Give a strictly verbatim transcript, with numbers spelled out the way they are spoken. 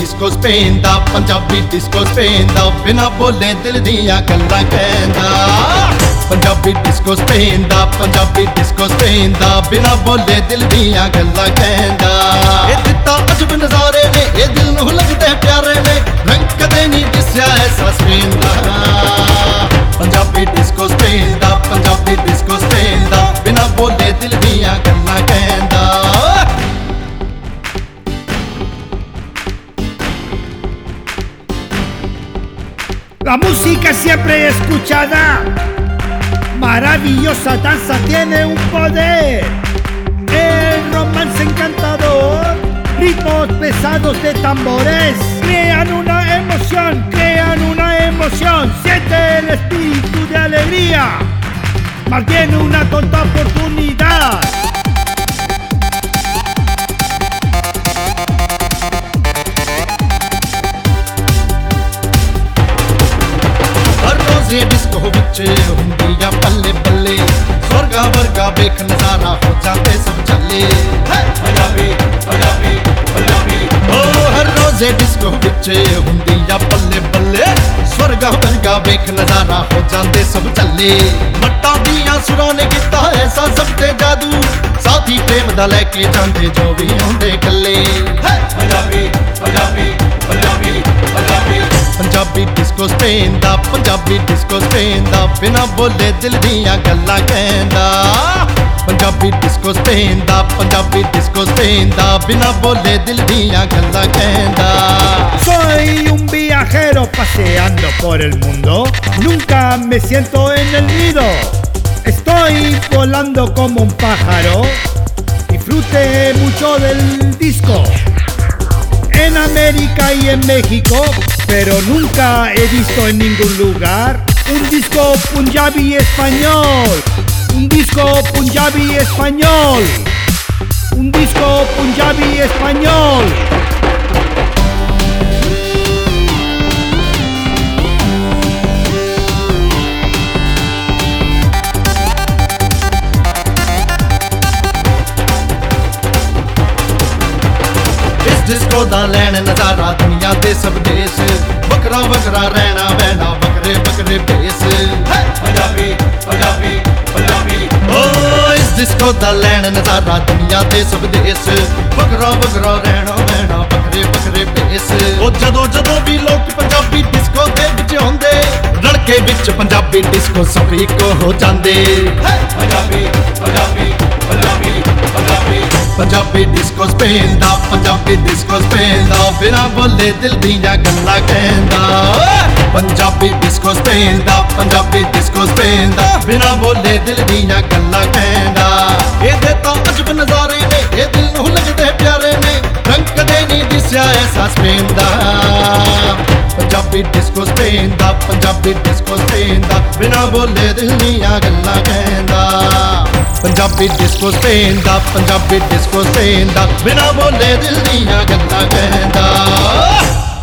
Disco Spain ਦਾ, Punjabi disco Spain ਦਾ, ਬਿਨਾ ਬੋਲੇ ਦਿਲ ਦੀਆਂ ਗੱਲਾਂ ਕਹਿੰਦਾ। ਪੰਜਾਬੀ ਡਿਸਕੋ ਸਪੇਨ ਦਾ, ਪੰਜਾਬੀ ਡਿਸਕੋ ਸਪੇਨ ਦਾ, ਬਿਨਾ ਬੋਲੇ ਦਿਲ ਦੀਆਂ ਗੱਲਾਂ ਕਹਿੰਦਾ। ਇਹ ਦਿੱਤਾ ਅਜਬ ਨਜ਼ਾਰੇ ਨੇ, ਇਹ ਦਿਲ ਨੂੰ ਲੱਗਦੇ ਪਿਆਰੇ ਨੇ, ਰੰਗ ਕਦੇ ਨਹੀਂ ਦਿਸਿਆ ਐਸਾ ਸਪੇਨ ਦਾ। ਪੰਜਾਬੀ ਡਿਸਕੋ ਸਪੇਨ ਦਾ, ਪੰਜਾਬੀ ਡਿਸਕੋ ਸਪੇਨ ਦਾ, ਬਿਨਾ ਬੋਲੇ ਦਿਲ ਦੀਆਂ ਗੱਲਾਂ ਕਹਿੰਦਾ। La música siempre escuchada, maravillosa danza tiene un poder. El romance encantador, ritmos pesados de tambores, crean una emoción, crean una emoción. Siente el espíritu de alegría, más bien una tonta oportunidad. ਜੇ disco ਵਿੱਚ ਹੁੰਦੀ ਆ ਪੱਲੇ ਪੱਲੇ, ਸਵਰਗਾ ਵਰਗਾ ਵੇਖ ਨਜ਼ਾਰਾ ਹੋ ਜਾਂਦੇ ਸਭ ਚੱਲੇ। ਪੰਜਾਬੀ ਪੰਜਾਬੀ ਪੰਜਾਬੀ ਓ ਹਰ ਰੋਜ਼ੇ ਡਿਸਕੋ ਵਿੱਚ ਹੁੰਦੀ ਆ ਪੱਲੇ ਪੱਲੇ, ਸਵਰਗਾ ਵਰਗਾ ਵੇਖ ਨਜ਼ਾਰਾ ਹੋ ਜਾਂਦੇ ਸਭ ਚੱਲੇ। ਮੱਟਾਂ ਦੀਆਂ ਸੁਰਾਂ ਨੇ ਕੀਤਾ ਐਸਾ ਸਭ ਤੇ ਜਾਦੂ, ਸਾਥੀ ਪ੍ਰੇਮ ਦਾ ਲੈ ਕੇ ਜਾਂਦੇ ਜੋ ਵੀ ਆਉਂਦੇ ਇਕੱਲੇ। ਪੰਜਾਬੀ ਪੰਜਾਬੀ ਪੰਜਾਬੀ ਪੰਜਾਬੀ ਪੰਜਾਬੀ ਡਿਸਕੋ ਸਪੇਨ ਦਾ, ਪੰਜਾਬੀ ਡਿਸਕੋ ਸਪੇਨ ਦਾ, ਬਿਨਾ ਬੋਲੇ ਦਿਲ ਦੀਆਂ ਗੱਲਾਂ ਕਹਿੰਦਾ। ਪੰਜਾਬੀ ਡਿਸਕੋ ਸਪੇਨ ਦਾ, ਪੰਜਾਬੀ ਡਿਸਕੋ ਸਪੇਨ ਦਾ, ਬਿਨਾ ਬੋਲੇ ਦਿਲ ਦੀਆਂ ਗੱਲਾਂ ਕਹਿੰਦਾ। Soy un viajero paseando por el mundo, nunca me siento en el nido. Estoy volando como un pájaro, disfrute mucho del disco. En América y en México, pero nunca he visto en ningún lugar un disco punjabi español, un disco punjabi español, un disco punjabi español. Disco ਦਾ ਲੈਣ ਨਜ਼ਾਰਾ ਦੁਨੀਆ ਦੇ ਸਭ ਦੇਸ਼, ਵੱਖਰਾ ਵੱਖਰਾ ਰਹਿਣਾ ਬਹਿਣਾ ਵੱਖਰੇ ਵੱਖਰੇ ਭੇਸ। ਪੰਜਾਬੀ ਪੰਜਾਬੀ ਪੰਜਾਬੀ ਓ ਇਸ ਡਿਸਕੋ ਦਾ ਲੈਣ ਨਜ਼ਾਰਾ ਦੁਨੀਆ ਦੇ ਸਭ ਦੇਸ਼, ਵੱਖਰਾ ਵੱਖਰਾ ਰਹਿਣਾ ਬਹਿਣਾ ਵੱਖਰੇ ਵੱਖਰੇ ਭੇਸ। ਉਹ ਜਦੋਂ ਜਦੋਂ ਵੀ ਲੋਕ ਪੰਜਾਬੀ ਡਿਸਕੋ ਦੇ ਵਿੱਚ ਆਉਂਦੇ, ਰੜਕੇ ਵਿੱਚ ਪੰਜਾਬੀ ਡਿਸਕੋ ਸਭ ਇੱਕੋ ਹੋ ਜਾਂਦੇ। ਪੰਜਾਬੀ ਪੰਜਾਬੀ ਪੰਜਾਬੀ ਪੰਜਾਬੀ ਪੰਜਾਬੀ ਡਿਸਕੋ ਸਪੇਨ ਦਾ, ਪੰਜਾਬੀ ਡਿਸਕੋ ਸਪੇਨ ਦਾ, ਬਿਨਾ ਬੋਲੇ ਦਿਲ ਦੀਆਂ ਗੱਲਾਂ ਕਹਿੰਦਾ। ਪੰਜਾਬੀ ਡਿਸਕੋ ਸਪੇਨ ਦਾ, ਪੰਜਾਬੀ ਡਿਸਕੋ ਸਪੇਨ ਦਾ, ਬਿਨਾ ਬੋਲੇ ਦਿਲ ਦੀਆਂ ਗੱਲਾਂ ਕਹਿੰਦਾ। ਇਹਦੇ ਤਾਂ ਅਜਬ ਨਜ਼ਾਰੇ ਨੇ, ਇਹ ਦਿਲ ਨੂੰ ਲੱਗਦੇ ਪਿਆਰੇ ਨੇ, ਰੰਗ ਕਦੇ ਨਹੀਂ ਦਿਸਿਆ ਐਸਾ ਸਪੇਨ ਦਾ। ਪੰਜਾਬੀ ਡਿਸਕੋ ਸਪੇਨ ਦਾ, ਪੰਜਾਬੀ ਡਿਸਕੋ ਸਪੇਨ ਦਾ, ਬਿਨਾ ਬੋਲੇ ਦਿਲ ਦੀਆਂ ਗੱਲਾਂ ਕਹਿੰਦਾ। ਪੰਜਾਬੀ ਡਿਸਕੋ ਸਪੇਨ ਦਾ, ਪੰਜਾਬੀ ਡਿਸਕੋ ਸਪੇਨ ਦਾ, ਬਿਨਾ ਬੋਲੇ ਦਿਲ ਦੀਆਂ ਗੱਲਾਂ ਕਹਿੰਦਾ।